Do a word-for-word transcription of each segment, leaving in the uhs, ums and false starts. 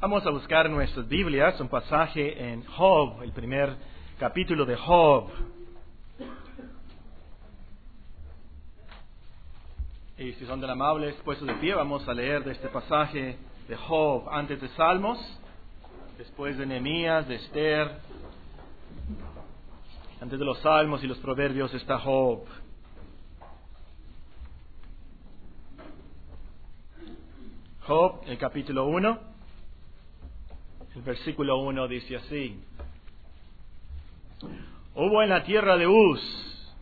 Vamos a buscar en nuestras Biblias un pasaje en Job, el primer capítulo de Job. Y si son tan amables, puestos de pie, vamos a leer de este pasaje de Job, antes de Salmos, después de Nehemías, de Esther, antes de los Salmos y los Proverbios está Job. Job, el capítulo uno. El versículo uno dice así: Hubo en la tierra de Uz,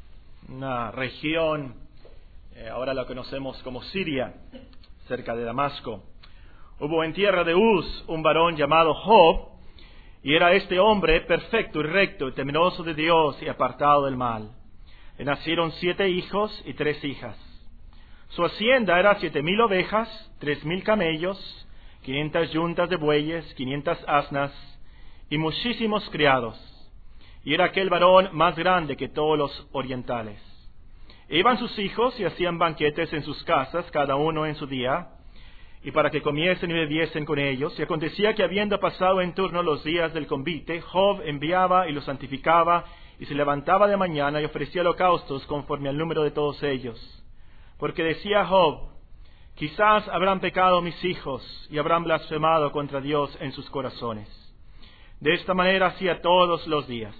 una región, eh, ahora la conocemos como Siria, cerca de Damasco. Hubo en tierra de Uz un varón llamado Job, y era este hombre perfecto y recto, y temeroso de Dios y apartado del mal. Le nacieron siete hijos y tres hijas. Su hacienda era siete mil ovejas, tres mil camellos, quinientas yuntas de bueyes, quinientas asnas y muchísimos criados. Y era aquel varón más grande que todos los orientales. E iban sus hijos y hacían banquetes en sus casas, cada uno en su día, y para que comiesen y bebiesen con ellos. Y acontecía que habiendo pasado en turno los días del convite, Job enviaba y los santificaba, y se levantaba de mañana y ofrecía holocaustos conforme al número de todos ellos. Porque decía Job: quizás habrán pecado mis hijos y habrán blasfemado contra Dios en sus corazones. De esta manera hacía todos los días.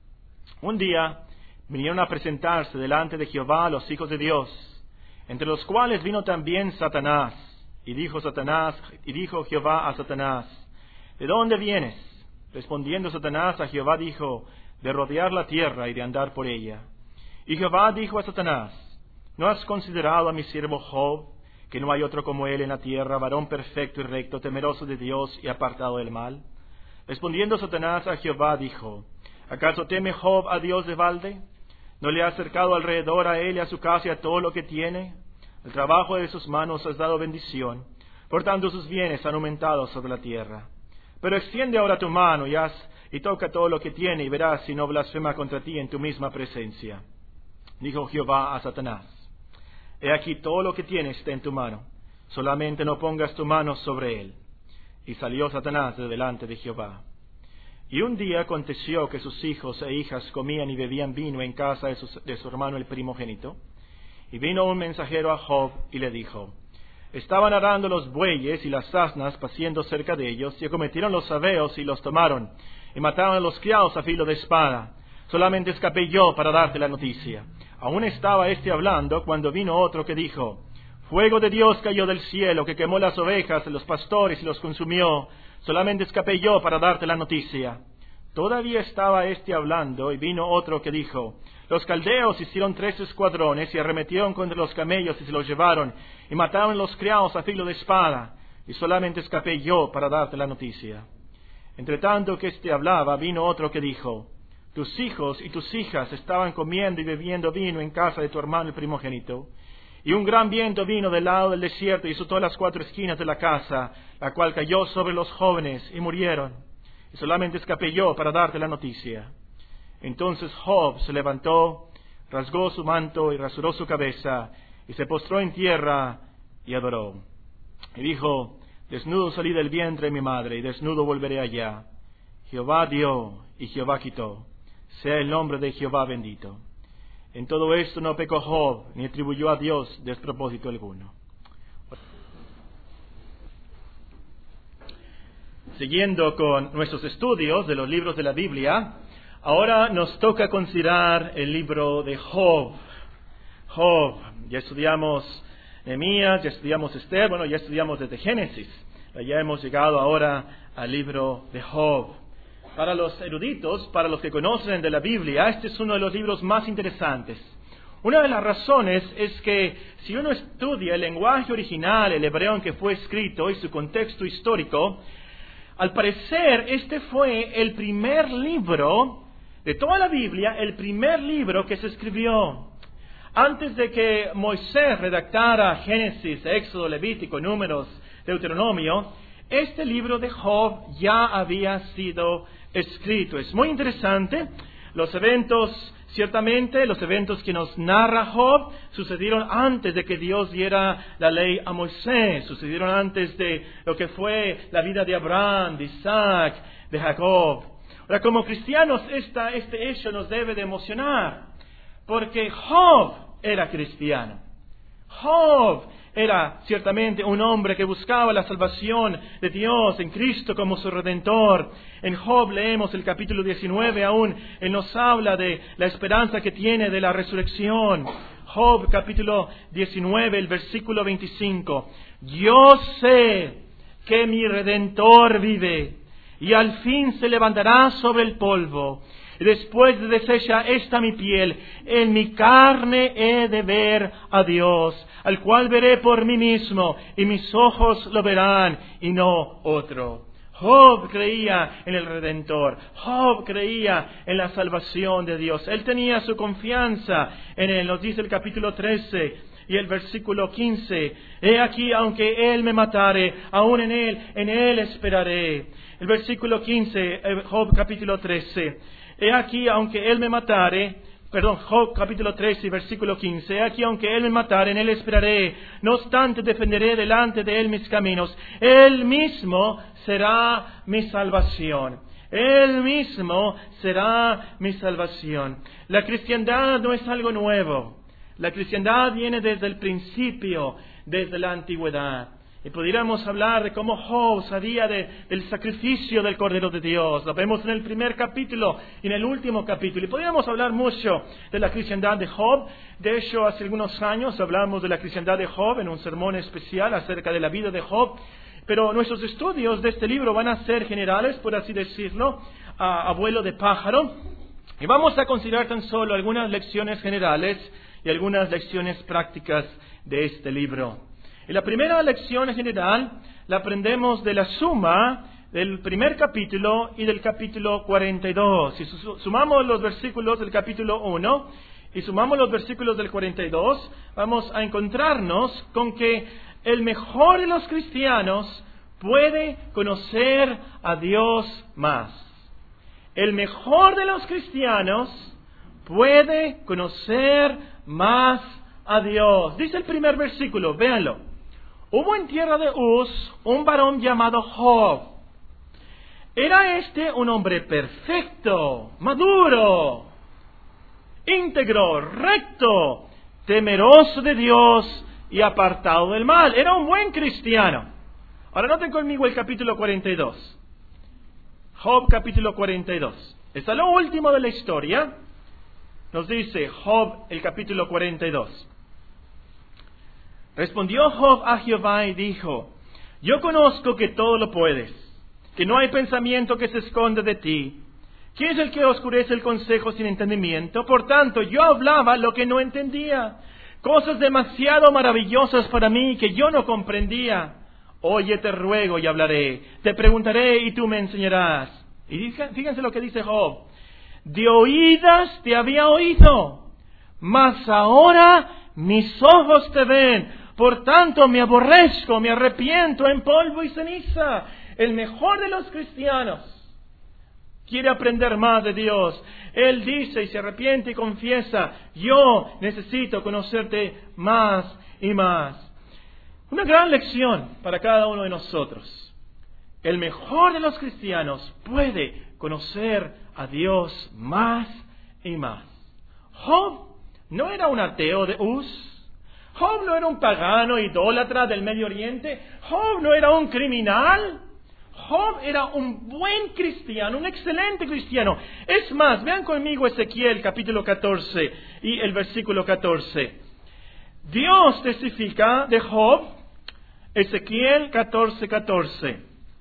Un día vinieron a presentarse delante de Jehová los hijos de Dios, entre los cuales vino también Satanás. Y dijo Satanás, y dijo Jehová a Satanás: ¿de dónde vienes? Respondiendo Satanás a Jehová dijo: de rodear la tierra y de andar por ella. Y Jehová dijo a Satanás: ¿no has considerado a mi siervo Job, que no hay otro como él en la tierra, varón perfecto y recto, temeroso de Dios y apartado del mal? Respondiendo Satanás a Jehová dijo: ¿acaso teme Job a Dios de balde? ¿No le ha acercado alrededor a él y a su casa y a todo lo que tiene? El trabajo de sus manos has dado bendición, por tanto sus bienes han aumentado sobre la tierra. Pero extiende ahora tu mano y haz y toca todo lo que tiene, y verás si no blasfema contra ti en tu misma presencia. Dijo Jehová a Satanás: he aquí todo lo que tienes está en tu mano, solamente no pongas tu mano sobre él. Y salió Satanás de delante de Jehová. Y un día aconteció que sus hijos e hijas comían y bebían vino en casa de su, de su hermano el primogénito. Y vino un mensajero a Job y le dijo: estaban arando los bueyes y las asnas paciendo cerca de ellos, y acometieron los sabeos y los tomaron, y mataron a los criados a filo de espada. Solamente escapé yo para darte la noticia. Aún estaba éste hablando cuando vino otro que dijo: fuego de Dios cayó del cielo, que quemó las ovejas de los pastores y los consumió. Solamente escapé yo para darte la noticia. Todavía estaba éste hablando, y vino otro que dijo: los caldeos hicieron tres escuadrones y arremetieron contra los camellos y se los llevaron, y mataron los criados a filo de espada. Y solamente escapé yo para darte la noticia. Entre tanto que éste hablaba, vino otro que dijo: tus hijos y tus hijas estaban comiendo y bebiendo vino en casa de tu hermano el primogénito. Y un gran viento vino del lado del desierto y azotó las cuatro esquinas de la casa, la cual cayó sobre los jóvenes y murieron. Y solamente escapé yo para darte la noticia. Entonces Job se levantó, rasgó su manto y rasuró su cabeza, y se postró en tierra y adoró. Y dijo: desnudo salí del vientre de mi madre, y desnudo volveré allá. Jehová dio y Jehová quitó. Sea el nombre de Jehová bendito. En todo esto no pecó Job, ni atribuyó a Dios despropósito alguno. Siguiendo con nuestros estudios de los libros de la Biblia, ahora nos toca considerar el libro de Job. Job, ya estudiamos Nehemías, ya estudiamos Esther, bueno, ya estudiamos desde Génesis. Ya hemos llegado ahora al libro de Job. Para los eruditos, para los que conocen de la Biblia, este es uno de los libros más interesantes. Una de las razones es que si uno estudia el lenguaje original, el hebreo en que fue escrito y su contexto histórico, al parecer este fue el primer libro de toda la Biblia, el primer libro que se escribió. Antes de que Moisés redactara Génesis, Éxodo, Levítico, Números, Deuteronomio, este libro de Job ya había sido escrito. Es muy interesante. Los eventos Ciertamente los eventos que nos narra Job sucedieron antes de que Dios diera la ley a Moisés, sucedieron antes de lo que fue la vida de Abraham, de Isaac, de Jacob. Ahora, como cristianos, esta, este hecho nos debe de emocionar, porque Job era cristiano. Job era ciertamente un hombre que buscaba la salvación de Dios en Cristo como su Redentor. En Job leemos el capítulo diecinueve aún, Él nos habla de la esperanza que tiene de la resurrección. Job capítulo diecinueve, el versículo veinticinco. Yo sé que mi Redentor vive y al fin se levantará sobre el polvo. Y después de deshecha esta mi piel, en mi carne he de ver a Dios, al cual veré por mí mismo, y mis ojos lo verán, y no otro. Job creía en el Redentor. Job creía en la salvación de Dios. Él tenía su confianza en Él. Nos dice el capítulo trece y el versículo quince. He aquí, aunque Él me matare, aún en Él, en Él esperaré. El versículo quince, Job capítulo trece. He aquí, aunque Él me matare, perdón, Job capítulo trece, versículo quince. He aquí, aunque Él me matare, en Él esperaré. No obstante, defenderé delante de Él mis caminos. Él mismo será mi salvación. Él mismo será mi salvación. La cristiandad no es algo nuevo. La cristiandad viene desde el principio, desde la antigüedad. Y pudiéramos hablar de cómo Job sabía de, del sacrificio del Cordero de Dios. Lo vemos en el primer capítulo y en el último capítulo. Y podríamos hablar mucho de la cristiandad de Job. De hecho, hace algunos años hablamos de la cristiandad de Job en un sermón especial acerca de la vida de Job. Pero nuestros estudios de este libro van a ser generales, por así decirlo, a, a vuelo de pájaro. Y vamos a considerar tan solo algunas lecciones generales y algunas lecciones prácticas de este libro. Y la primera lección general la aprendemos de la suma del primer capítulo y del capítulo cuarenta y dos. Si sumamos los versículos del capítulo uno y sumamos los versículos del cuarenta y dos, vamos a encontrarnos con que el mejor de los cristianos puede conocer a Dios más. El mejor de los cristianos puede conocer más a Dios. Dice el primer versículo, véanlo. Hubo en tierra de Uz un varón llamado Job. Era este un hombre perfecto, maduro, íntegro, recto, temeroso de Dios y apartado del mal. Era un buen cristiano. Ahora noten conmigo el capítulo cuarenta y dos. Job capítulo cuarenta y dos. Está lo último de la historia. Nos dice Job el capítulo cuarenta y dos. Respondió Job a Jehová y dijo, yo conozco que todo lo puedes, que no hay pensamiento que se esconda de ti. ¿Quién es el que oscurece el consejo sin entendimiento? Por tanto, yo hablaba lo que no entendía, cosas demasiado maravillosas para mí que yo no comprendía. Oye, te ruego y hablaré, te preguntaré y tú me enseñarás. Y fíjense lo que dice Job. De oídas te había oído, mas ahora mis ojos te ven. Por tanto me aborrezco, me arrepiento en polvo y ceniza. El mejor de los cristianos quiere aprender más de Dios. Él dice y se arrepiente y confiesa, yo necesito conocerte más y más. Una gran lección para cada uno de nosotros. El mejor de los cristianos puede conocer a Dios más y más. Job no era un ateo de Uz. Job no era un pagano idólatra del Medio Oriente. Job no era un criminal. Job era un buen cristiano, un excelente cristiano. Es más, vean conmigo Ezequiel capítulo catorce y el versículo catorce. Dios testifica de Job, Ezequiel catorce, catorce.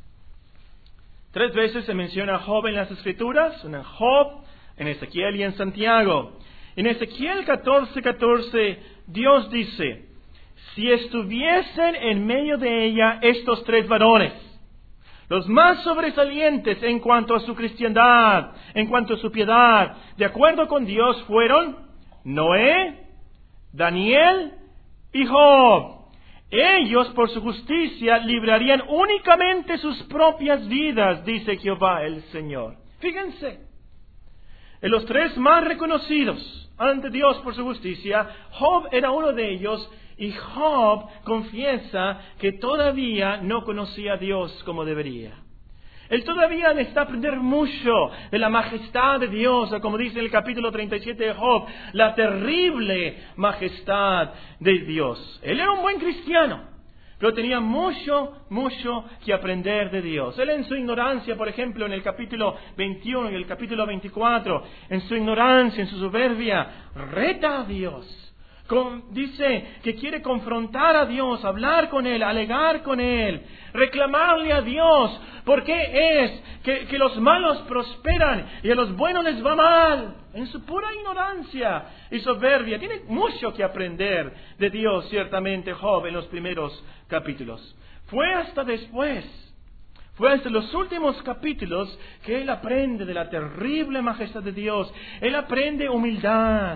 Tres veces se menciona a Job en las Escrituras, en Job, en Ezequiel y en Santiago. En Ezequiel catorce, catorce, Dios dice, si estuviesen en medio de ella estos tres varones, los más sobresalientes en cuanto a su cristiandad, en cuanto a su piedad, de acuerdo con Dios fueron Noé, Daniel y Job. Ellos por su justicia librarían únicamente sus propias vidas, dice Jehová el Señor. Fíjense. En los tres más reconocidos ante Dios por su justicia, Job era uno de ellos, y Job confiesa que todavía no conocía a Dios como debería. Él todavía necesita aprender mucho de la majestad de Dios, o como dice en el capítulo treinta y siete de Job, la terrible majestad de Dios. Él era un buen cristiano, pero tenía mucho, mucho que aprender de Dios. Él en su ignorancia, por ejemplo, en el capítulo veintiuno y el capítulo veinticuatro, en su ignorancia, en su soberbia, reta a Dios. Con, dice que quiere confrontar a Dios, hablar con Él, alegar con Él, reclamarle a Dios por qué es que, que los malos prosperan y a los buenos les va mal. En su pura ignorancia y soberbia. Tiene mucho que aprender de Dios, ciertamente, Job, en los primeros capítulos. Fue hasta después, fue hasta los últimos capítulos que él aprende de la terrible majestad de Dios. Él aprende humildad.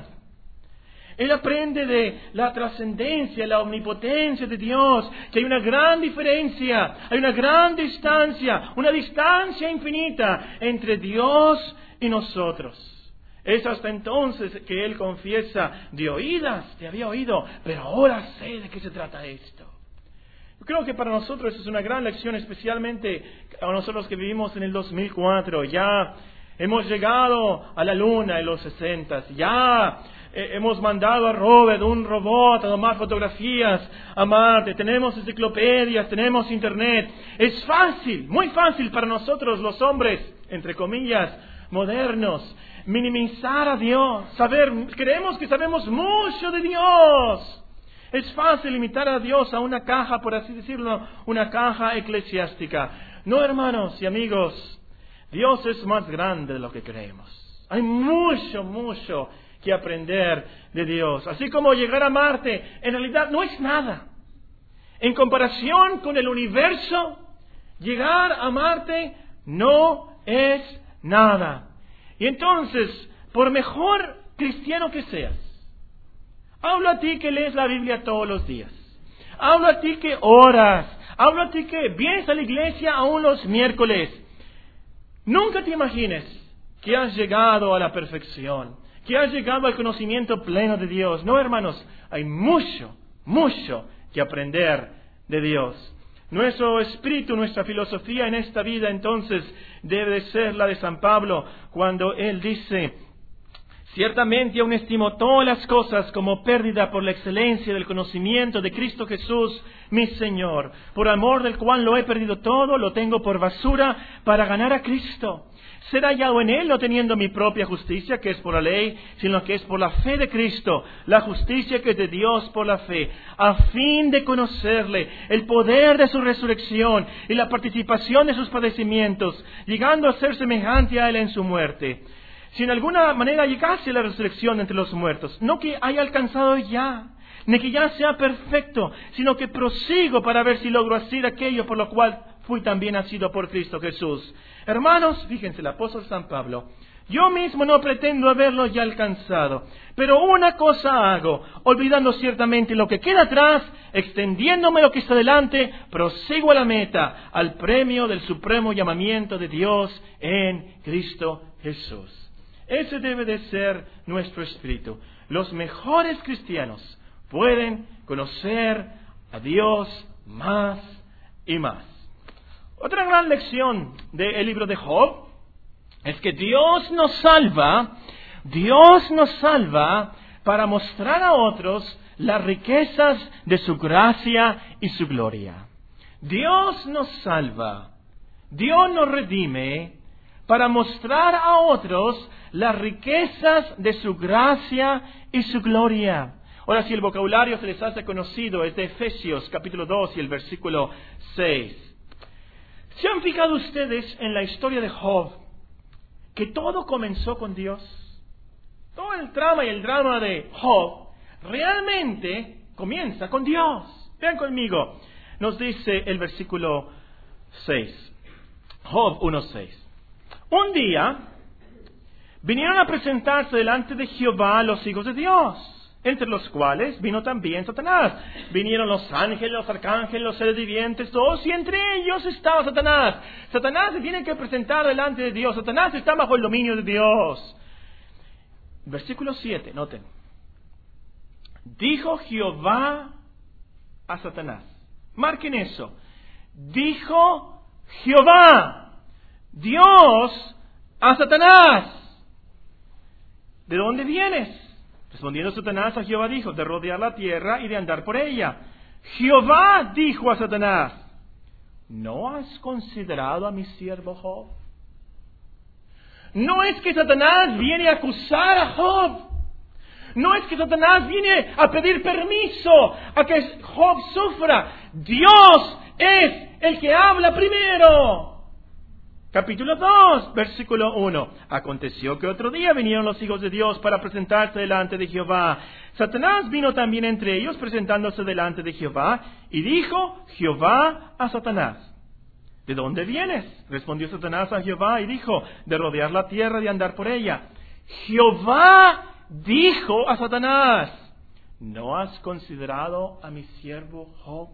Él aprende de la trascendencia, la omnipotencia de Dios, que hay una gran diferencia, hay una gran distancia, una distancia infinita entre Dios y nosotros. Es hasta entonces que él confiesa, de oídas te había oído, pero ahora sé de qué se trata esto. Yo creo que para nosotros es una gran lección, especialmente a nosotros que vivimos en el dos mil cuatro. Ya hemos llegado a la luna en los sesentas, ya hemos mandado a Robert, un robot, a tomar fotografías a Marte. Tenemos enciclopedias, tenemos internet. Es fácil, muy fácil para nosotros los hombres, entre comillas, modernos, minimizar a Dios. Saber, creemos que sabemos mucho de Dios. Es fácil limitar a Dios a una caja, por así decirlo, una caja eclesiástica. No, hermanos y amigos, Dios es más grande de lo que creemos. Hay mucho, mucho que aprender de Dios. Así como llegar a Marte, en realidad no es nada. En comparación con el universo, llegar a Marte no es nada. Y entonces, por mejor cristiano que seas, hablo a ti que lees la Biblia todos los días, hablo a ti que oras, hablo a ti que vienes a la iglesia aún los miércoles, nunca te imagines que has llegado a la perfección, que has llegado al conocimiento pleno de Dios. No, hermanos, hay mucho, mucho que aprender de Dios. Nuestro espíritu, nuestra filosofía en esta vida, entonces, debe ser la de San Pablo, cuando él dice: ciertamente aún estimo todas las cosas como pérdida por la excelencia del conocimiento de Cristo Jesús, mi Señor, por amor del cual lo he perdido todo, lo tengo por basura para ganar a Cristo. Ser hallado en Él, no teniendo mi propia justicia, que es por la ley, sino que es por la fe de Cristo, la justicia que es de Dios por la fe, a fin de conocerle, el poder de su resurrección y la participación de sus padecimientos, llegando a ser semejante a Él en su muerte. Si en alguna manera llegase a la resurrección entre los muertos, no que haya alcanzado ya, ni que ya sea perfecto, sino que prosigo para ver si logro hacer aquello por lo cual fui también nacido por Cristo Jesús. Hermanos, fíjense, el apóstol San Pablo: yo mismo no pretendo haberlo ya alcanzado, pero una cosa hago, olvidando ciertamente lo que queda atrás, extendiéndome lo que está delante, prosigo a la meta, al premio del supremo llamamiento de Dios en Cristo Jesús. Ese debe de ser nuestro espíritu. Los mejores cristianos pueden conocer a Dios más y más. Otra gran lección del libro de Job es que Dios nos salva, Dios nos salva para mostrar a otros las riquezas de su gracia y su gloria. Dios nos salva, Dios nos redime para mostrar a otros las riquezas de su gracia y su gloria. Ahora, si el vocabulario se les hace conocido, es de Efesios capítulo dos y el versículo seis. ¿Se han fijado ustedes en la historia de Job que todo comenzó con Dios? Todo el trama y el drama de Job realmente comienza con Dios. Vean conmigo, nos dice el versículo seis, Job uno seis. Un día vinieron a presentarse delante de Jehová los hijos de Dios, entre los cuales vino también Satanás. Vinieron los ángeles, los arcángeles, los seres vivientes, todos, y entre ellos estaba Satanás. Satanás se tiene que presentar delante de Dios. Satanás está bajo el dominio de Dios. Versículo siete, noten. Dijo Jehová a Satanás. Marquen eso. Dijo Jehová, Dios, a Satanás. ¿De dónde vienes? Respondiendo Satanás a Jehová dijo, de rodear la tierra y de andar por ella. Jehová dijo a Satanás, ¿no has considerado a mi siervo Job? No es que Satanás viene a acusar a Job. No es que Satanás viene a pedir permiso a que Job sufra. Dios es el que habla primero. Capítulo dos, versículo uno. Aconteció que otro día vinieron los hijos de Dios para presentarse delante de Jehová. Satanás vino también entre ellos presentándose delante de Jehová. Y dijo Jehová a Satanás, ¿de dónde vienes? Respondió Satanás a Jehová y dijo, de rodear la tierra y de andar por ella. Jehová dijo a Satanás, ¿no has considerado a mi siervo Job?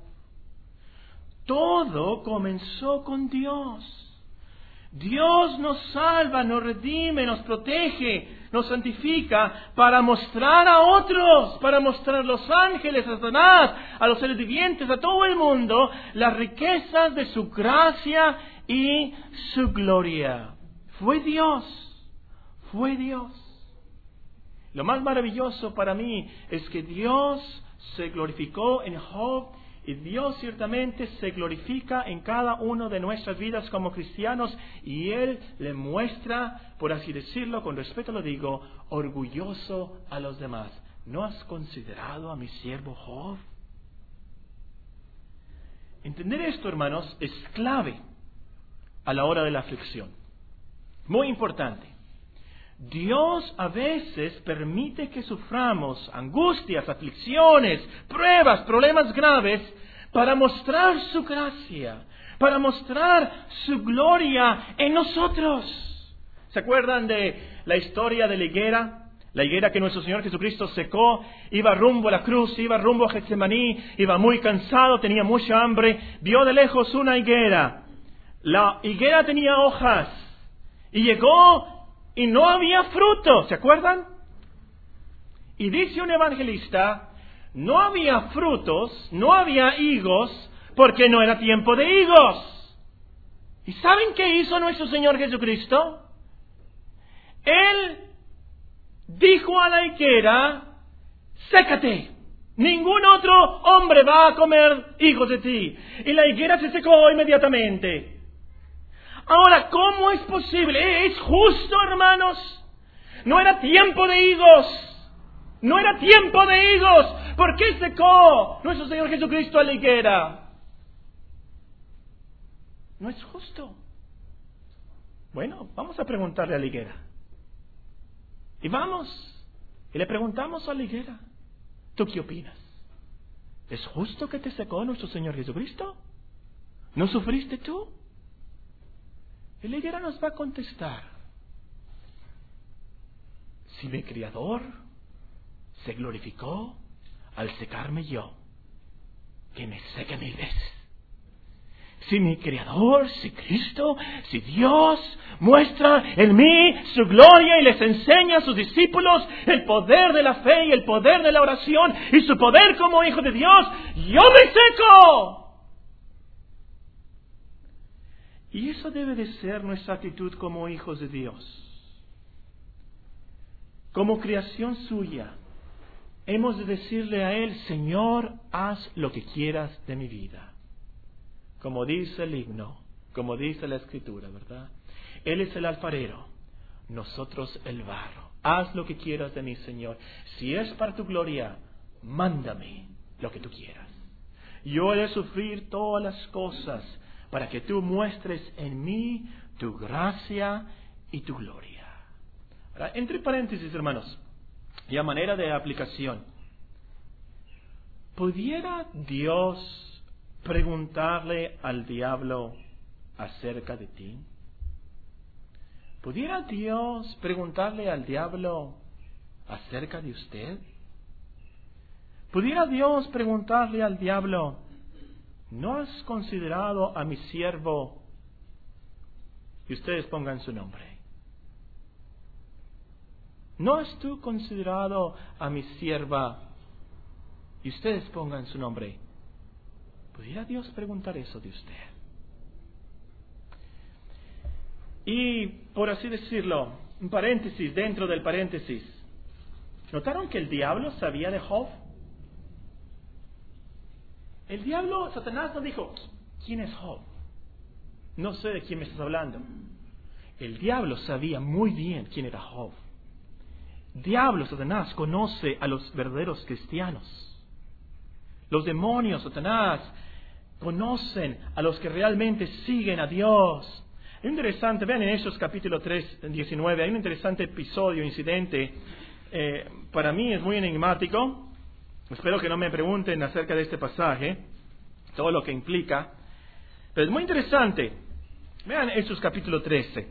Todo comenzó con Dios. Dios nos salva, nos redime, nos protege, nos santifica para mostrar a otros, para mostrar a los ángeles, a Satanás, a los seres vivientes, a todo el mundo, las riquezas de su gracia y su gloria. Fue Dios, fue Dios. Lo más maravilloso para mí es que Dios se glorificó en Job y Dios ciertamente se glorifica en cada uno de nuestras vidas como cristianos y Él le muestra, por así decirlo, con respeto lo digo, orgulloso a los demás. ¿No has considerado a mi siervo Job? Entender esto, hermanos, es clave a la hora de la aflicción. Muy importante. Dios a veces permite que suframos angustias, aflicciones, pruebas, problemas graves para mostrar su gracia, para mostrar su gloria en nosotros. ¿Se acuerdan de la historia de la higuera? La higuera que nuestro Señor Jesucristo secó, iba rumbo a la cruz, iba rumbo a Getsemaní, iba muy cansado, tenía mucha hambre, vio de lejos una higuera. La higuera tenía hojas y llegó y no había fruto, ¿se acuerdan? Y dice un evangelista, no había frutos, no había higos, porque no era tiempo de higos. ¿Y saben qué hizo nuestro Señor Jesucristo? Él dijo a la higuera, sécate, ningún otro hombre va a comer higos de ti. Y la higuera se secó inmediatamente. Ahora, ¿cómo es posible? ¿Es justo, hermanos? No era tiempo de higos. No era tiempo de higos. ¿Por qué secó nuestro Señor Jesucristo a la higuera? No es justo. Bueno, vamos a preguntarle a la higuera. Y vamos, y le preguntamos a la higuera, ¿tú qué opinas? ¿Es justo que te secó nuestro Señor Jesucristo? ¿No sufriste tú? Y la higuera nos va a contestar, si mi Criador se glorificó al secarme yo, que me seque mil veces. Si mi Creador, si Cristo, si Dios muestra en mí su gloria y les enseña a sus discípulos el poder de la fe y el poder de la oración y su poder como hijo de Dios, yo me seco. Y eso debe de ser nuestra actitud como hijos de Dios. Como creación suya, hemos de decirle a Él, Señor, haz lo que quieras de mi vida. Como dice el himno, como dice la Escritura, ¿verdad? Él es el alfarero, nosotros el barro. Haz lo que quieras de mí, Señor. Si es para tu gloria, mándame lo que tú quieras. Yo he de sufrir todas las cosas para que tú muestres en mí tu gracia y tu gloria. Ahora, entre paréntesis, hermanos, y a manera de aplicación, ¿pudiera Dios preguntarle al diablo acerca de ti? ¿Pudiera Dios preguntarle al diablo acerca de usted? ¿Pudiera Dios preguntarle al diablo, ¿no has considerado a mi siervo? Y ustedes pongan su nombre. ¿no has tú considerado a mi sierva? Y ustedes pongan su nombre. ¿Pudiera Dios preguntar eso de usted? Y, por así decirlo, un paréntesis dentro del paréntesis. ¿Notaron que el diablo sabía de Job? El diablo, Satanás, no dijo, ¿quién es Job? No sé de quién me estás hablando. El diablo sabía muy bien quién era Job. Diablo, Satanás, conoce a los verdaderos cristianos. Los demonios, Satanás, conocen a los que realmente siguen a Dios. Es interesante, vean en Hechos capítulo tres, diecinueve, hay un interesante episodio, incidente, eh, para mí es muy enigmático. Espero que no me pregunten acerca de este pasaje, todo lo que implica, pero es muy interesante. Vean Hechos capítulo trece.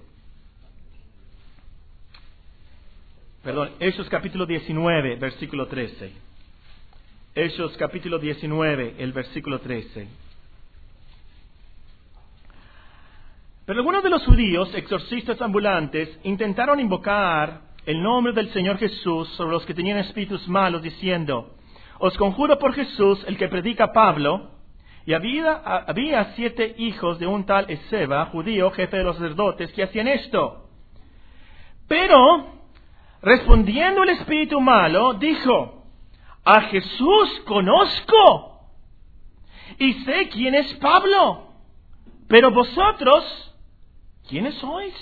Perdón, Hechos capítulo diecinueve, versículo trece. Hechos capítulo diecinueve, el versículo trece. Pero algunos de los judíos, exorcistas ambulantes, intentaron invocar el nombre del Señor Jesús sobre los que tenían espíritus malos, diciendo, os conjuro por Jesús, el que predica Pablo. Y había, había siete hijos de un tal Esceva, judío, jefe de los sacerdotes, que hacían esto. Pero, respondiendo el espíritu malo, dijo, a Jesús conozco y sé quién es Pablo, pero vosotros, ¿quiénes sois?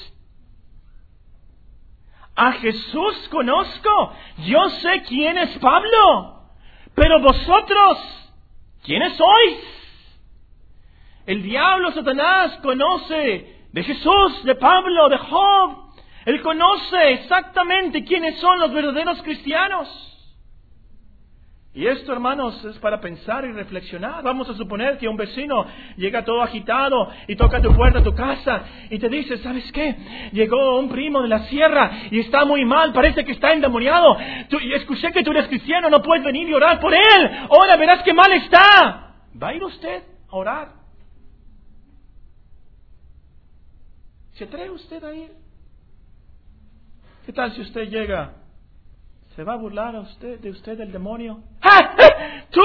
A Jesús conozco, yo sé quién es Pablo, pero vosotros, ¿quiénes sois? El diablo, Satanás, conoce de Jesús, de Pablo, de Job. Él conoce exactamente quiénes son los verdaderos cristianos. Y esto, hermanos, es para pensar y reflexionar. Vamos a suponer que un vecino llega todo agitado y toca a tu puerta, a tu casa, y te dice, ¿sabes qué? Llegó un primo de la sierra y está muy mal, parece que está endemoniado. Tú, escuché que tú eres cristiano, no puedes venir y orar por él. Ahora verás qué mal está. ¿Va a ir usted a orar? ¿Se atreve usted a ir? ¿Qué tal si usted llega? ¿Se va a burlar a usted, de usted el demonio? ¡Ah! ¿Tú?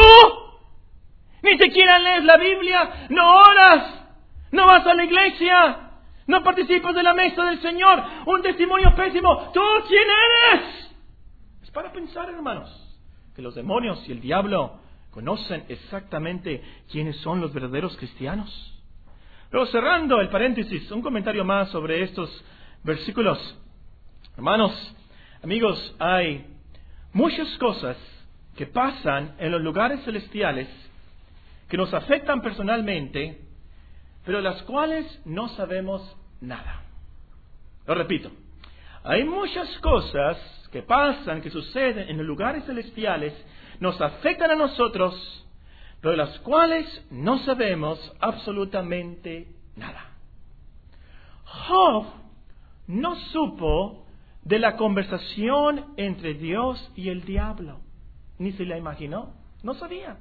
Ni siquiera lees la Biblia, no oras, no vas a la iglesia, no participas de la mesa del Señor, un testimonio pésimo. ¿Tú quién eres? Es para pensar, hermanos, que los demonios y el diablo conocen exactamente quiénes son los verdaderos cristianos. Pero cerrando el paréntesis, un comentario más sobre estos versículos. Hermanos, amigos, hay muchas cosas que pasan en los lugares celestiales que nos afectan personalmente, pero de las cuales no sabemos nada. Lo repito, hay muchas cosas que pasan, que suceden en los lugares celestiales, nos afectan a nosotros, pero de las cuales no sabemos absolutamente nada. Job no supo de la conversación entre Dios y el diablo, ni se la imaginó, no sabía.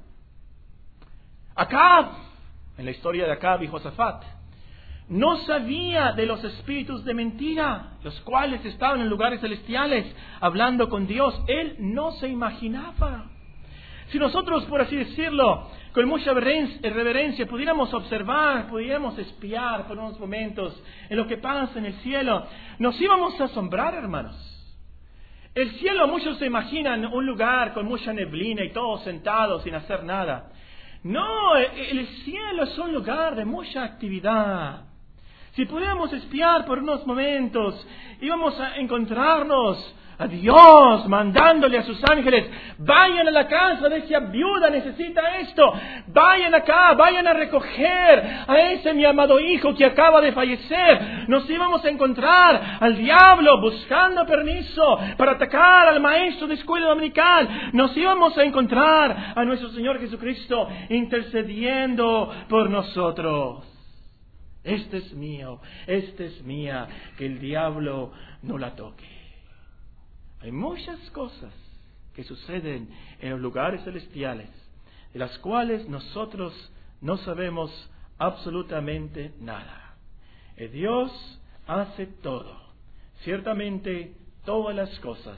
Acab, en la historia de Acab y Josafat, no sabía de los espíritus de mentira, los cuales estaban en lugares celestiales hablando con Dios. Él no se imaginaba. Si nosotros, por así decirlo, con mucha reverencia pudiéramos observar, pudiéramos espiar por unos momentos en lo que pasa en el cielo, nos íbamos a asombrar, hermanos. El cielo, muchos se imaginan un lugar con mucha neblina y todos sentados sin hacer nada. No, el cielo es un lugar de mucha actividad. Si pudiéramos espiar por unos momentos, íbamos a encontrarnos a Dios mandándole a sus ángeles, vayan a la casa de esa viuda, necesita esto, vayan acá, vayan a recoger a ese mi amado hijo que acaba de fallecer. Nos íbamos a encontrar al diablo buscando permiso para atacar al maestro de escuela dominical. Nos íbamos a encontrar a nuestro Señor Jesucristo intercediendo por nosotros. Este es mío, este es mía, que el diablo no la toque. Hay muchas cosas que suceden en los lugares celestiales, de las cuales nosotros no sabemos absolutamente nada. Y Dios hace todo, ciertamente todas las cosas,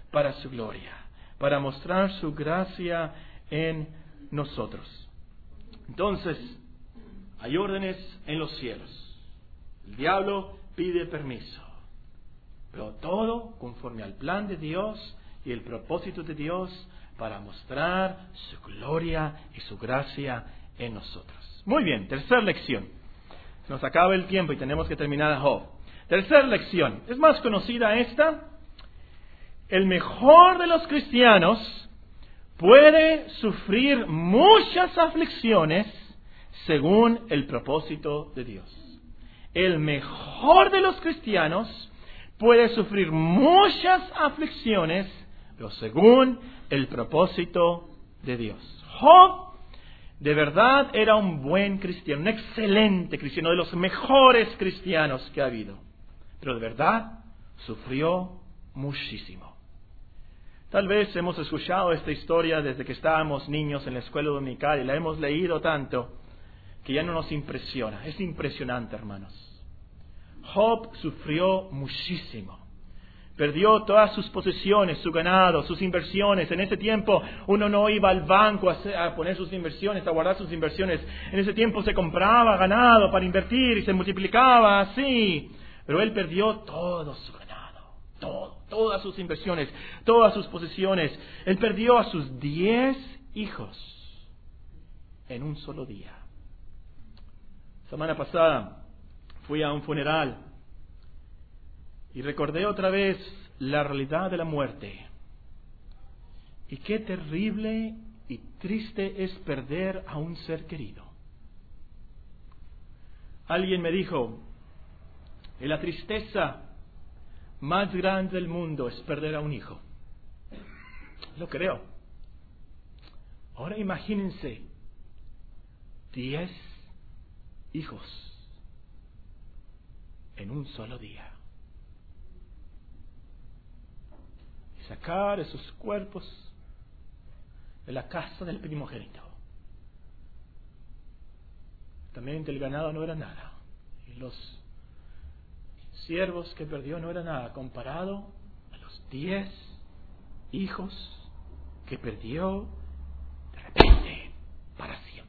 para su gloria, para mostrar su gracia en nosotros. Entonces, hay órdenes en los cielos. El diablo pide permiso, pero todo conforme al plan de Dios y el propósito de Dios para mostrar su gloria y su gracia en nosotros. Muy bien, tercera lección. Nos acaba el tiempo y tenemos que terminar a Job. Tercera lección. Es más conocida esta. El mejor de los cristianos puede sufrir muchas aflicciones según el propósito de Dios. El mejor de los cristianos puede sufrir muchas aflicciones, pero según el propósito de Dios. Job, de verdad, era un buen cristiano, un excelente cristiano, de los mejores cristianos que ha habido. Pero de verdad, sufrió muchísimo. Tal vez hemos escuchado esta historia desde que estábamos niños en la escuela dominical y la hemos leído tanto que ya no nos impresiona. Es impresionante, hermanos. Job sufrió muchísimo. Perdió todas sus posesiones, su ganado, sus inversiones. En ese tiempo uno no iba al banco a, hacer, a poner sus inversiones, a guardar sus inversiones. En ese tiempo se compraba ganado para invertir y se multiplicaba así. Pero él perdió todo su ganado, todo, todas sus inversiones, todas sus posesiones. Él perdió a sus diez hijos en un solo día. Semana pasada fui a un funeral y recordé otra vez la realidad de la muerte. Y qué terrible y triste es perder a un ser querido. Alguien me dijo, que la tristeza más grande del mundo es perder a un hijo. Lo creo. Ahora imagínense, diez hijos en un solo día. Y sacar esos cuerpos de la casa del primogénito. También del ganado no era nada. Y los siervos que perdió no era nada comparado a los diez hijos que perdió de repente para siempre.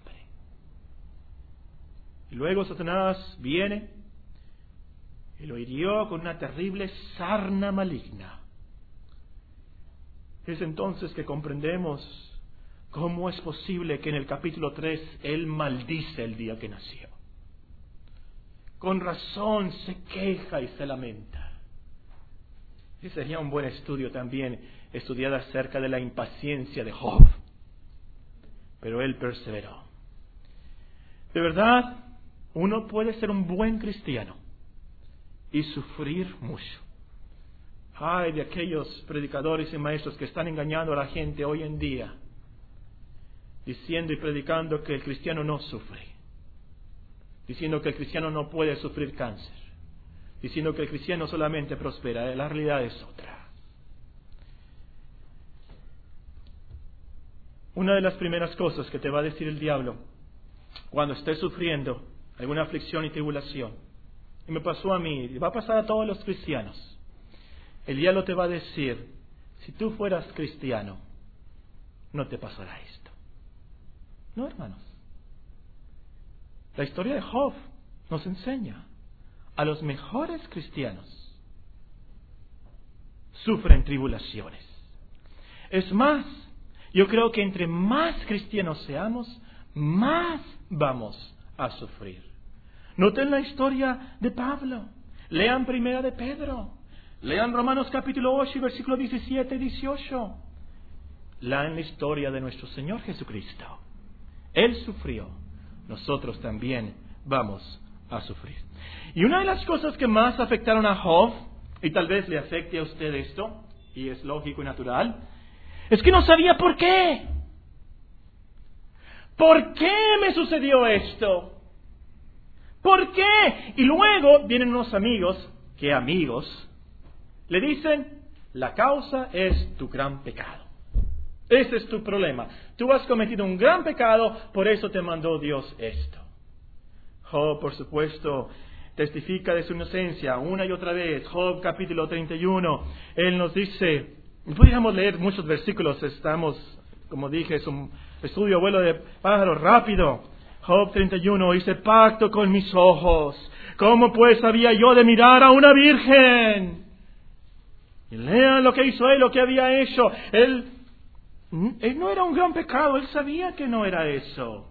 Y luego Satanás viene y lo hirió con una terrible sarna maligna. Es entonces que comprendemos cómo es posible que en el capítulo tres él maldice el día que nació. Con razón se queja y se lamenta. Y sería un buen estudio también estudiar acerca de la impaciencia de Job. Pero él perseveró. De verdad, uno puede ser un buen cristiano y sufrir mucho. Ay de aquellos predicadores y maestros que están engañando a la gente hoy en día, diciendo y predicando que el cristiano no sufre, diciendo que el cristiano no puede sufrir cáncer, diciendo que el cristiano solamente prospera. La realidad es otra. Una de las primeras cosas que te va a decir el diablo cuando estés sufriendo alguna aflicción y tribulación, y me pasó a mí, y va a pasar a todos los cristianos, el diablo te va a decir, si tú fueras cristiano, no te pasará esto. No, hermanos. La historia de Job nos enseña, a los mejores cristianos sufren tribulaciones. Es más, yo creo que entre más cristianos seamos, más vamos a sufrir. Noten la historia de Pablo. Lean Primera de Pedro. Lean Romanos capítulo ocho y versículo diecisiete y dieciocho. Lean la historia de nuestro Señor Jesucristo. Él sufrió. Nosotros también vamos a sufrir. Y una de las cosas que más afectaron a Job, y tal vez le afecte a usted esto, y es lógico y natural, es que no sabía por qué. ¿Por qué me sucedió esto? ¿Por qué? Y luego vienen unos amigos, ¿qué amigos? Le dicen, la causa es tu gran pecado. Ese es tu problema. Tú has cometido un gran pecado, por eso te mandó Dios esto. Job, por supuesto, testifica de su inocencia una y otra vez. Job capítulo treinta y uno, él nos dice, Podríamos leer muchos versículos, estamos, como dije, es un estudio vuelo de pájaro rápido. Job treinta y uno, hice pacto con mis ojos. ¿Cómo pues había yo de mirar a una virgen? Y lean lo que hizo él, lo que había hecho. Él, él no era un gran pecado, él sabía que no era eso.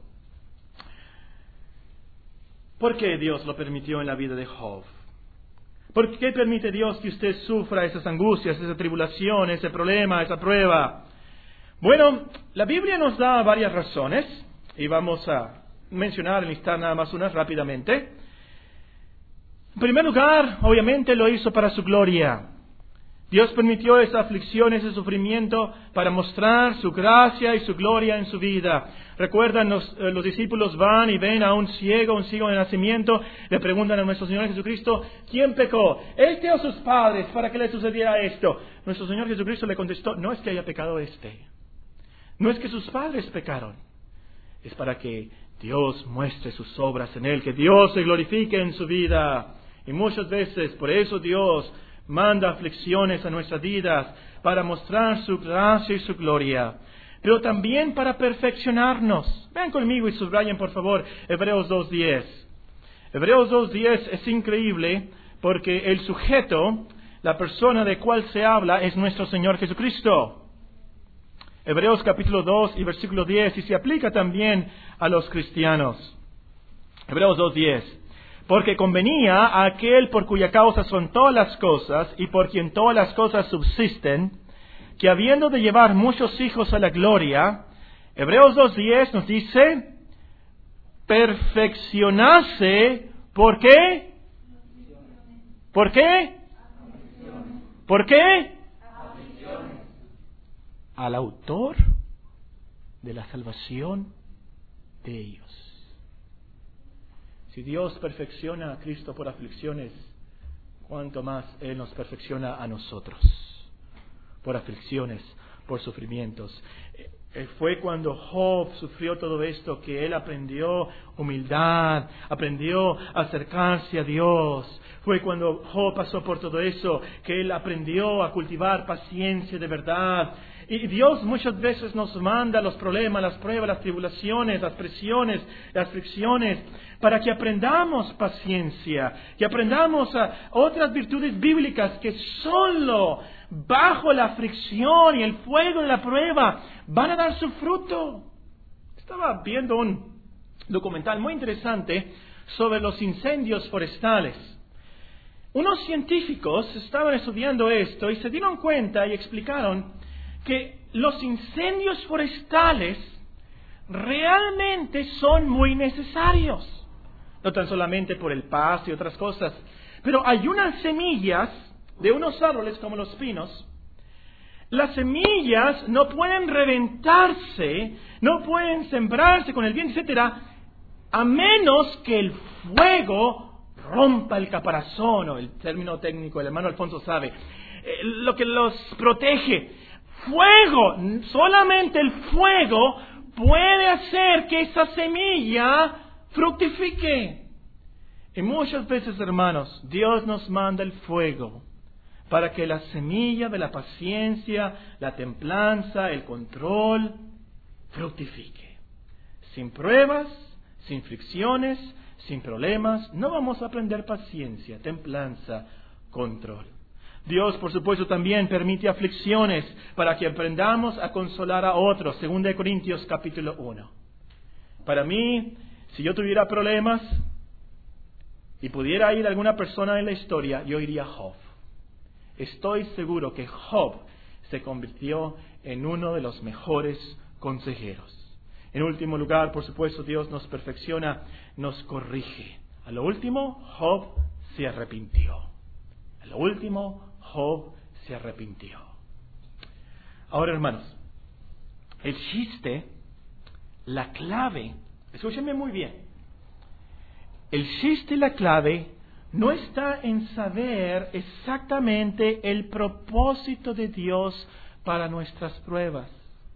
¿Por qué Dios lo permitió en la vida de Job? ¿Por qué permite Dios que usted sufra esas angustias, esa tribulación, ese problema, esa prueba? Bueno, la Biblia nos da varias razones y vamos a mencionar, enlistar nada más unas rápidamente. En primer lugar, obviamente lo hizo para su gloria. Dios permitió esa aflicción, ese sufrimiento para mostrar su gracia y su gloria en su vida. Recuerdan, los, los discípulos van y ven a un ciego, un ciego de nacimiento, le preguntan a nuestro Señor Jesucristo, ¿quién pecó? ¿Este o sus padres para que le sucediera esto? Nuestro Señor Jesucristo le contestó, no es que haya pecado este, no es que sus padres pecaron, es para que Dios muestre sus obras en él, que Dios se glorifique en su vida. Y muchas veces, por eso Dios manda aflicciones a nuestras vidas para mostrar su gracia y su gloria, pero también para perfeccionarnos. Vean conmigo y subrayen por favor Hebreos dos diez. Hebreos dos diez es increíble porque el sujeto, la persona de cual se habla, es nuestro Señor Jesucristo. Hebreos capítulo dos y versículo diez, y se aplica también a los cristianos. Hebreos dos diez. Porque convenía a aquel por cuya causa son todas las cosas y por quien todas las cosas subsisten, que habiendo de llevar muchos hijos a la gloria, Hebreos dos diez nos dice, perfeccionase, ¿por qué? ¿Por qué? ¿Por qué? Al autor de la salvación de ellos. Si Dios perfecciona a Cristo por aflicciones, ¿cuánto más Él nos perfecciona a nosotros? Por aflicciones, por sufrimientos. Fue cuando Job sufrió todo esto que él aprendió humildad, aprendió a acercarse a Dios. Fue cuando Job pasó por todo eso que él aprendió a cultivar paciencia de verdad. Y Dios muchas veces nos manda los problemas, las pruebas, las tribulaciones, las presiones, las fricciones, para que aprendamos paciencia, que aprendamos a otras virtudes bíblicas que solo bajo la fricción y el fuego de la prueba van a dar su fruto. Estaba viendo un documental muy interesante sobre los incendios forestales. Unos científicos estaban estudiando esto y se dieron cuenta y explicaron que los incendios forestales realmente son muy necesarios. No tan solamente por el pasto y otras cosas, pero hay unas semillas de unos árboles como los pinos. Las semillas no pueden reventarse, no pueden sembrarse con el viento, etcétera, a menos que el fuego rompa el caparazón, o el término técnico, el hermano Alfonso sabe, eh, lo que los protege. Fuego, solamente el fuego puede hacer que esa semilla fructifique. Y muchas veces, hermanos, Dios nos manda el fuego para que la semilla de la paciencia, la templanza, el control, fructifique. Sin pruebas, sin fricciones, sin problemas, no vamos a aprender paciencia, templanza, control. Dios, por supuesto, también permite aflicciones para que aprendamos a consolar a otros. Segunda de Corintios capítulo uno. Para mí, si yo tuviera problemas y pudiera ir a alguna persona en la historia, yo iría a Job. Estoy seguro que Job se convirtió en uno de los mejores consejeros. En último lugar, por supuesto, Dios nos perfecciona, nos corrige. A lo último, Job se arrepintió. A lo último, Job se arrepintió. Ahora, hermanos, el chiste, la clave, escúchenme muy bien, el chiste y la clave no está en saber exactamente el propósito de Dios para nuestras pruebas.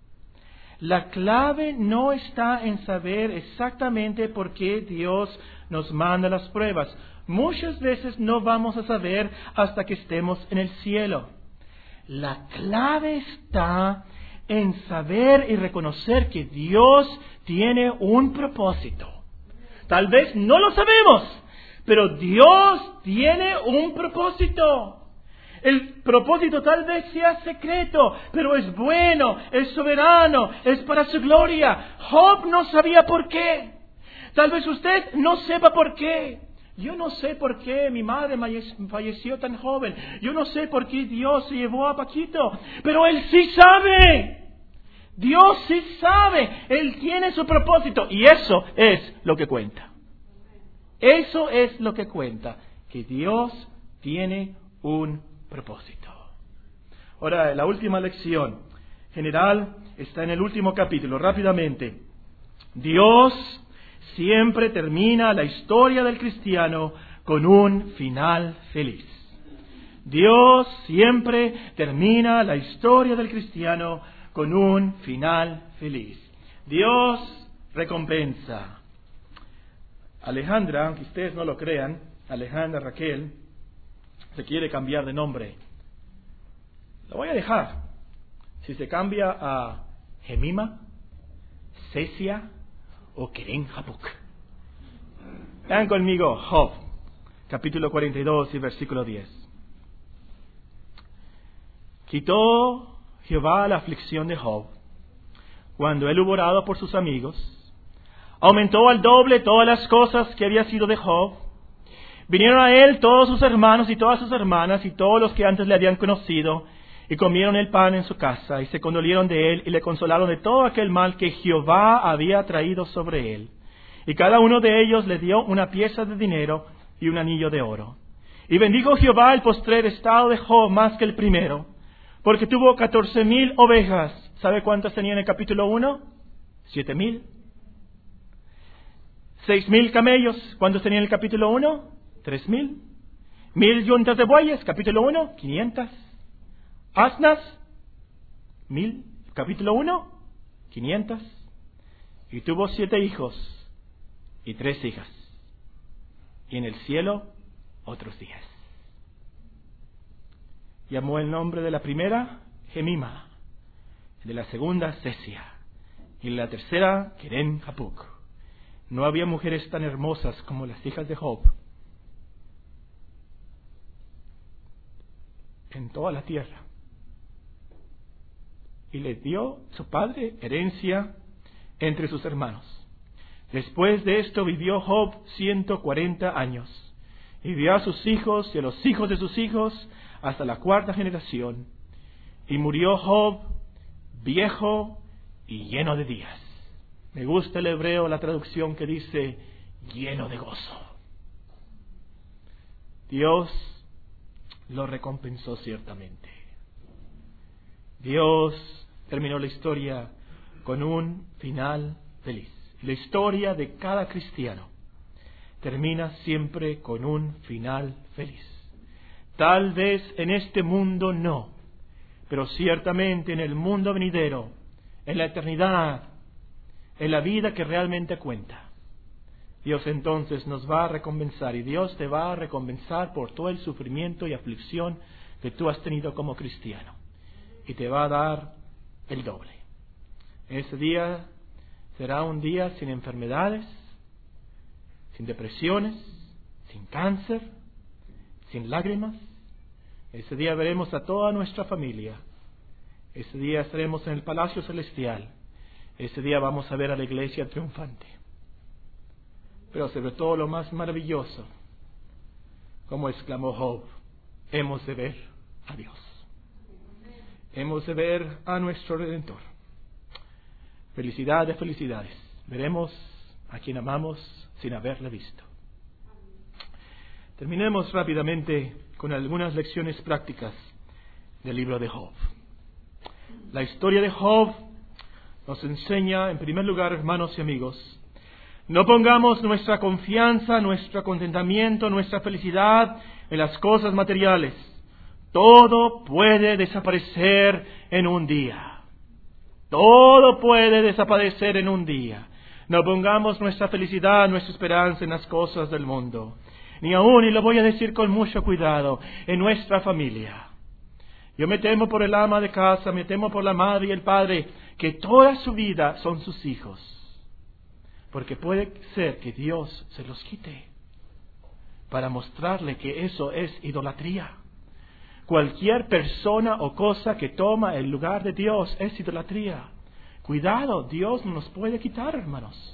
La clave no está en saber exactamente por qué Dios nos manda las pruebas. Muchas veces no vamos a saber hasta que estemos en el cielo. La clave está en saber y reconocer que Dios tiene un propósito. Tal vez no lo sabemos, pero Dios tiene un propósito. El propósito tal vez sea secreto, pero es bueno, es soberano, es para su gloria. Job no sabía por qué. Tal vez usted no sepa por qué. Yo no sé por qué mi madre falleció tan joven. Yo no sé por qué Dios se llevó a Paquito. Pero Él sí sabe. Dios sí sabe. Él tiene su propósito. Y eso es lo que cuenta. Eso es lo que cuenta. Que Dios tiene un propósito. Ahora, la última lección general está en el último capítulo. Rápidamente. Dios siempre termina la historia del cristiano con un final feliz. Dios siempre termina la historia del cristiano con un final feliz. Dios recompensa. Alejandra, aunque ustedes no lo crean, Alejandra Raquel se quiere cambiar de nombre. Lo voy a dejar. Si se cambia a Jemima, Cecia o Keren Hapuk. Vean conmigo Job, capítulo cuarenta y dos y versículo diez. Quitó Jehová la aflicción de Job cuando él hubo orado por sus amigos. Aumentó al doble todas las cosas que había sido de Job. Vinieron a él todos sus hermanos y todas sus hermanas y todos los que antes le habían conocido, y comieron el pan en su casa, y se condolieron de él, y le consolaron de todo aquel mal que Jehová había traído sobre él. Y cada uno de ellos le dio una pieza de dinero y un anillo de oro. Y bendijo Jehová el postrer estado de Job más que el primero, porque tuvo catorce mil ovejas. ¿Sabe cuántas tenía en el capítulo uno? Siete mil. Seis mil camellos. ¿Cuántos tenía en el capítulo uno? Tres mil. Mil yuntas de bueyes. Capítulo uno, quinientas. Asnas, mil, capítulo uno, quinientas, y tuvo siete hijos y tres hijas, y en el cielo otros diez. Llamó el nombre de la primera Jemima, de la segunda Cecia, y de la tercera Keren Hapuk. No había mujeres tan hermosas como las hijas de Job en toda la tierra. Y le dio su padre herencia entre sus hermanos. Después de esto vivió Job ciento cuarenta años, y vio a sus hijos y a los hijos de sus hijos hasta la cuarta generación. Y murió Job viejo y lleno de días. Me gusta el hebreo, la traducción que dice lleno de gozo. Dios lo recompensó ciertamente. Dios terminó la historia con un final feliz. La historia de cada cristiano termina siempre con un final feliz. Tal vez en este mundo no, pero ciertamente en el mundo venidero, en la eternidad, en la vida que realmente cuenta, Dios entonces nos va a recompensar, y Dios te va a recompensar por todo el sufrimiento y aflicción que tú has tenido como cristiano, y te va a dar el doble. Ese día será un día sin enfermedades, sin depresiones, sin cáncer, sin lágrimas. Ese día veremos a toda nuestra familia. Ese día estaremos en el palacio celestial. Ese día vamos a ver a la iglesia triunfante. Pero sobre todo lo más maravilloso, como exclamó Job, hemos de ver a Dios. Hemos de ver a nuestro Redentor. Felicidades, felicidades. Veremos a quien amamos sin haberle visto. Terminemos rápidamente con algunas lecciones prácticas del libro de Job. La historia de Job nos enseña, en primer lugar, hermanos y amigos, no pongamos nuestra confianza, nuestro contentamiento, nuestra felicidad en las cosas materiales. Todo puede desaparecer en un día. Todo puede desaparecer en un día. No pongamos nuestra felicidad, nuestra esperanza en las cosas del mundo. Ni aún, y lo voy a decir con mucho cuidado, en nuestra familia. Yo me temo por el ama de casa, me temo por la madre y el padre, que toda su vida son sus hijos. Porque puede ser que Dios se los quite para mostrarle que eso es idolatría. Cualquier persona o cosa que toma el lugar de Dios es idolatría. Cuidado, Dios no nos puede quitar, hermanos.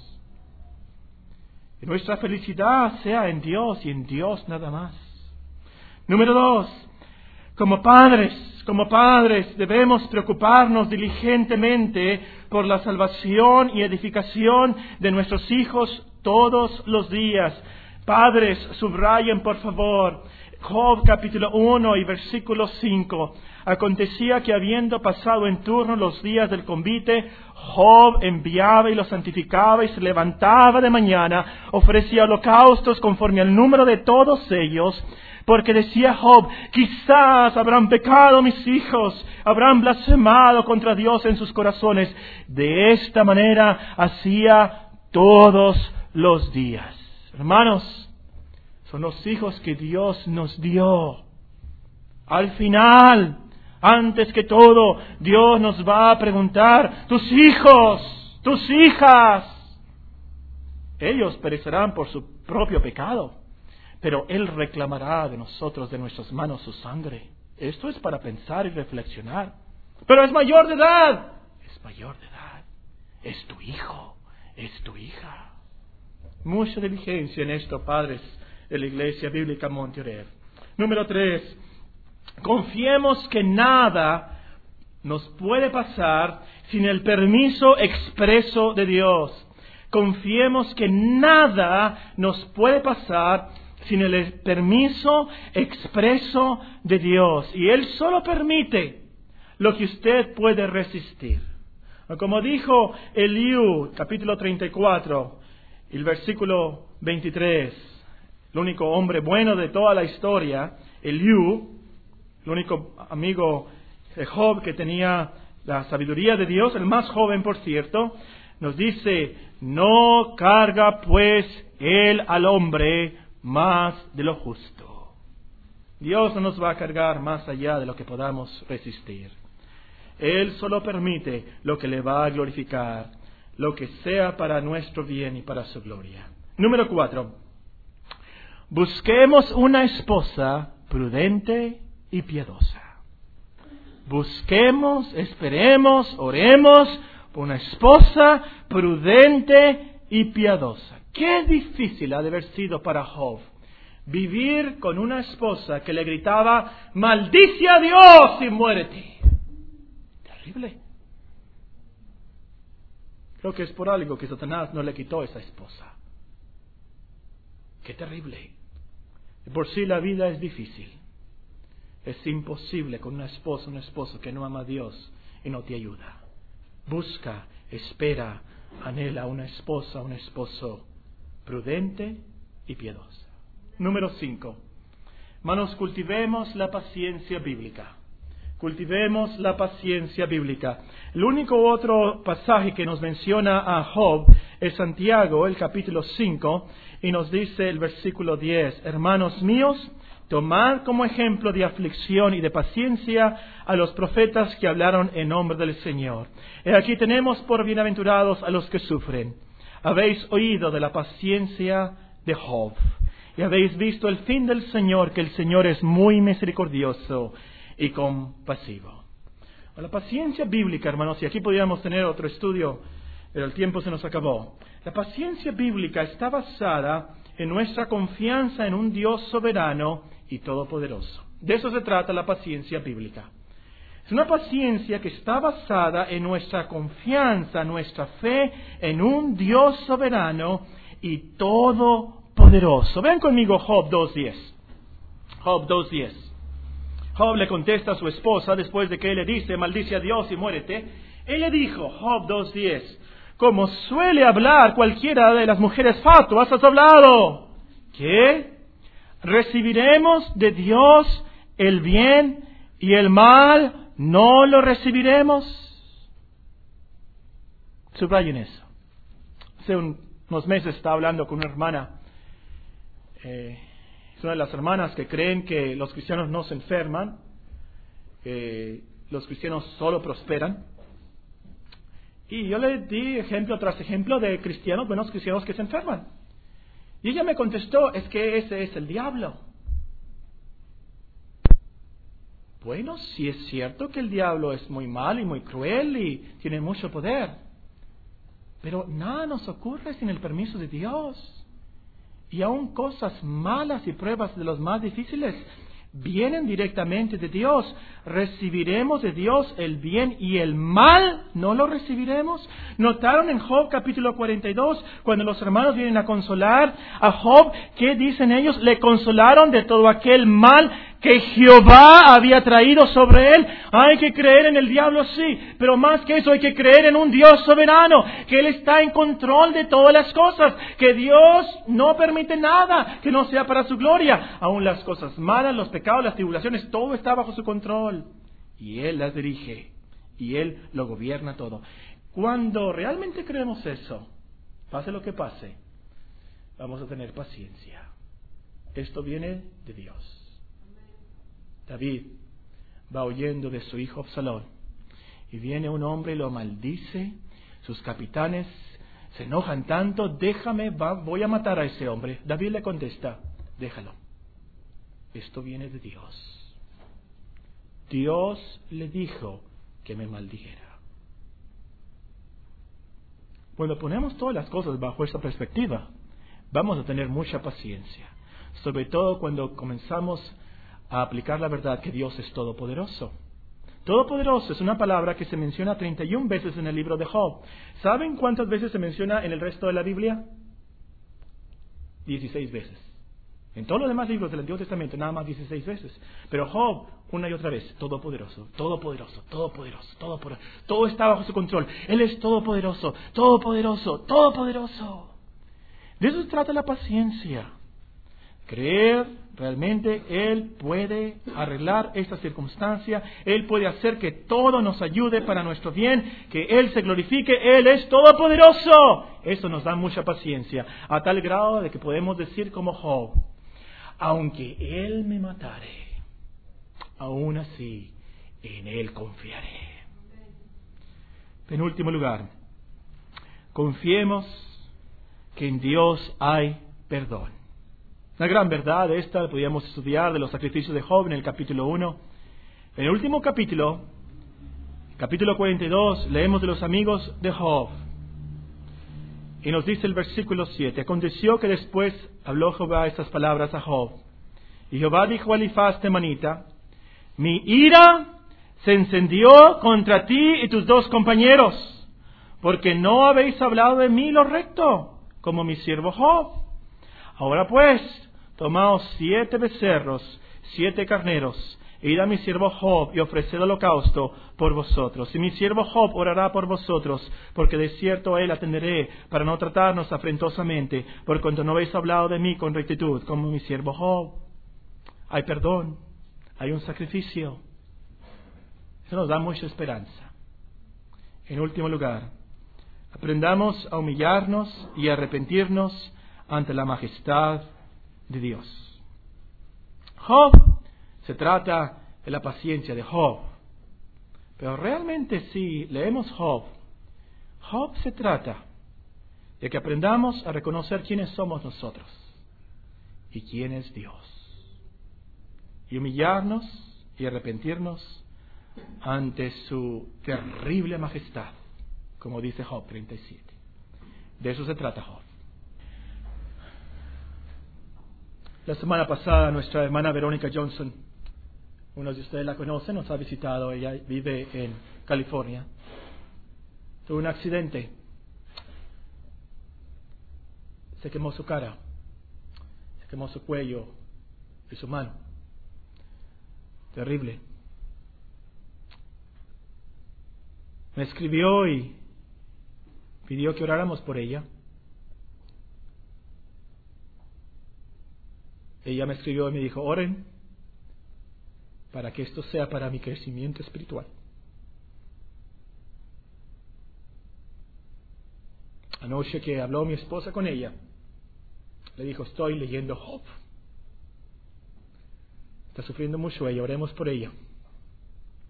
Que nuestra felicidad sea en Dios y en Dios nada más. Número dos, como padres, como padres debemos preocuparnos diligentemente por la salvación y edificación de nuestros hijos todos los días. Padres, subrayen por favor Job capítulo uno y versículo cinco. Acontecía que habiendo pasado en turno los días del convite, Job enviaba y los santificaba y se levantaba de mañana, ofrecía holocaustos conforme al número de todos ellos, porque decía Job, quizás habrán pecado mis hijos, habrán blasfemado contra Dios en sus corazones. De esta manera hacía todos los días. Hermanos, son los hijos que Dios nos dio. Al final, antes que todo, Dios nos va a preguntar, tus hijos, tus hijas, ellos perecerán por su propio pecado, pero Él reclamará de nosotros, de nuestras manos, su sangre. Esto es para pensar y reflexionar. Pero es mayor de edad. Es mayor de edad. Es tu hijo, es tu hija. Mucha diligencia en esto, padres de la Iglesia Bíblica Monte Oreb. Número tres. Confiemos que nada nos puede pasar sin el permiso expreso de Dios. Confiemos que nada nos puede pasar sin el permiso expreso de Dios. Y Él solo permite lo que usted puede resistir. Como dijo Eliú, capítulo treinta y cuatro, el versículo veintitrés, el único hombre bueno de toda la historia, Eliú, el único amigo de Job que tenía la sabiduría de Dios, el más joven por cierto, nos dice, no carga pues él al hombre más de lo justo. Dios no nos va a cargar más allá de lo que podamos resistir. Él solo permite lo que le va a glorificar, lo que sea para nuestro bien y para su gloria. Número cuatro. Busquemos una esposa prudente y piadosa. Busquemos, esperemos, oremos por una esposa prudente y piadosa. Qué difícil ha de haber sido para Job vivir con una esposa que le gritaba, maldice a Dios y muérete. Terrible. Creo que es por algo que Satanás no le quitó esa esposa. Qué terrible. Y por sí la vida es difícil. Es imposible con una esposa, un esposo que no ama a Dios y no te ayuda. Busca, espera, anhela una esposa, un esposo prudente y piadosa. Número cinco. Hermanos, cultivemos la paciencia bíblica. Cultivemos la paciencia bíblica. El único otro pasaje que nos menciona a Job es Santiago, el capítulo cinco, y nos dice el versículo diez, hermanos míos, tomad como ejemplo de aflicción y de paciencia a los profetas que hablaron en nombre del Señor. Y aquí tenemos por bienaventurados a los que sufren. Habéis oído de la paciencia de Job, y habéis visto el fin del Señor, que el Señor es muy misericordioso y compasivo. La paciencia bíblica, hermanos, y aquí podríamos tener otro estudio, pero el tiempo se nos acabó. La paciencia bíblica está basada en nuestra confianza en un Dios soberano y todopoderoso. De eso se trata la paciencia bíblica. Es una paciencia que está basada en nuestra confianza, nuestra fe en un Dios soberano y todopoderoso. Vean conmigo Job dos diez. Job dos diez. Job le contesta a su esposa después de que él le dice, maldice a Dios y muérete. Ella dijo, Job dos diez, como suele hablar cualquiera de las mujeres fatuas, has hablado. ¿Qué? ¿Recibiremos de Dios el bien y el mal no lo recibiremos? Subrayen eso. Hace un, unos meses estaba hablando con una hermana. Eh, es una de las hermanas que creen que los cristianos no se enferman. que los cristianos solo prosperan. Y yo le di ejemplo tras ejemplo de cristianos, buenos cristianos que se enferman. Y ella me contestó, es que ese es el diablo. Bueno, sí es cierto que el diablo es muy mal y muy cruel y tiene mucho poder. Pero nada nos ocurre sin el permiso de Dios. Y aún cosas malas y pruebas de los más difíciles vienen directamente de Dios. ¿Recibiremos de Dios el bien y el mal no lo recibiremos? ¿Notaron en Job capítulo cuarenta y dos, cuando los hermanos vienen a consolar a Job, qué dicen ellos? Le consolaron de todo aquel mal que Jehová había traído sobre él. Hay que creer en el diablo, sí, pero más que eso hay que creer en un Dios soberano, que Él está en control de todas las cosas, que Dios no permite nada que no sea para su gloria. Aún las cosas malas, los pecados, las tribulaciones, todo está bajo su control. Y Él las dirige, y Él lo gobierna todo. Cuando realmente creemos eso, pase lo que pase, vamos a tener paciencia. Esto viene de Dios. David va huyendo de su hijo Absalón y viene un hombre y lo maldice. Sus capitanes se enojan tanto, déjame, va, voy a matar a ese hombre. David le contesta, déjalo, esto viene de Dios. Dios le dijo que me maldijera. Cuando ponemos todas las cosas bajo esta perspectiva, vamos a tener mucha paciencia, sobre todo cuando comenzamos a aplicar la verdad que Dios es todopoderoso. Todopoderoso es una palabra que se menciona treinta y una veces en el libro de Job. ¿Saben cuántas veces se menciona en el resto de la Biblia? dieciséis veces. En todos los demás libros del Antiguo Testamento nada más dieciséis veces. Pero Job, una y otra vez, todopoderoso, todopoderoso, todopoderoso, todopoderoso. Todo está bajo su control. Él es todopoderoso, todopoderoso, todopoderoso. De eso se trata la paciencia. Creer realmente Él puede arreglar esta circunstancia, Él puede hacer que todo nos ayude para nuestro bien, que Él se glorifique, Él es todopoderoso. Eso nos da mucha paciencia, a tal grado de que podemos decir como Job, aunque Él me matare, aún así en Él confiaré. Penúltimo lugar, confiemos que en Dios hay perdón. Una gran verdad esta la podíamos estudiar de los sacrificios de Job en el capítulo uno. En el último capítulo, capítulo cuarenta y dos, leemos de los amigos de Job. Y nos dice el versículo siete, aconteció que después habló Jehová estas palabras a Job. Y Jehová dijo a Elifaz temanita, mi ira se encendió contra ti y tus dos compañeros, porque no habéis hablado de mí lo recto, como mi siervo Job. Ahora pues, tomaos siete becerros, siete carneros, e id a mi siervo Job y ofreced holocausto por vosotros. Y mi siervo Job orará por vosotros, porque de cierto a él atenderé, para no tratarnos afrentosamente, por cuanto no habéis hablado de mí con rectitud, como mi siervo Job. Hay perdón, hay un sacrificio. Eso nos da mucha esperanza. En último lugar, aprendamos a humillarnos y a arrepentirnos ante la majestad de Dios. Job, se trata de la paciencia de Job. Pero realmente si leemos Job, Job se trata de que aprendamos a reconocer quiénes somos nosotros y quién es Dios. Y humillarnos y arrepentirnos ante su terrible majestad, como dice Job treinta y siete. De eso se trata Job. La semana pasada nuestra hermana Verónica Johnson, unos de ustedes la conocen, nos ha visitado, ella vive en California. Tuvo un accidente, se quemó su cara, se quemó su cuello y su mano. Terrible. Me escribió y pidió que oráramos por ella. Ella me escribió y me dijo, oren para que esto sea para mi crecimiento espiritual. Anoche que habló mi esposa con ella, le dijo, estoy leyendo Job. Está sufriendo mucho ella, oremos por ella.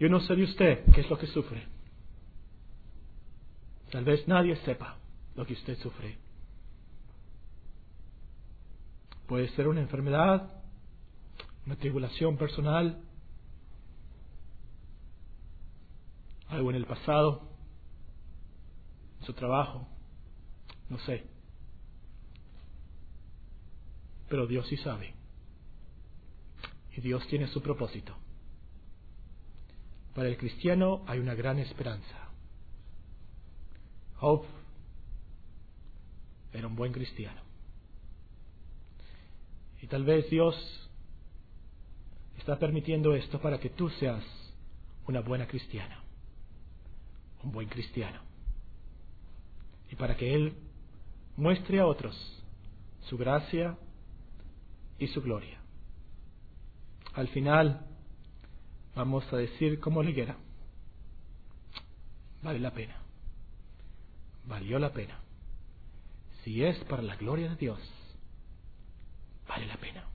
Yo no sé de usted qué es lo que sufre. Tal vez nadie sepa lo que usted sufre. Puede ser una enfermedad, una tribulación personal, algo en el pasado, su trabajo, no sé. Pero Dios sí sabe. Y Dios tiene su propósito. Para el cristiano hay una gran esperanza. Job era un buen cristiano. Y tal vez Dios está permitiendo esto para que tú seas una buena cristiana, un buen cristiano. Y para que Él muestre a otros su gracia y su gloria. Al final vamos a decir como la higuera: vale la pena, valió la pena. Si es para la gloria de Dios, vale la pena.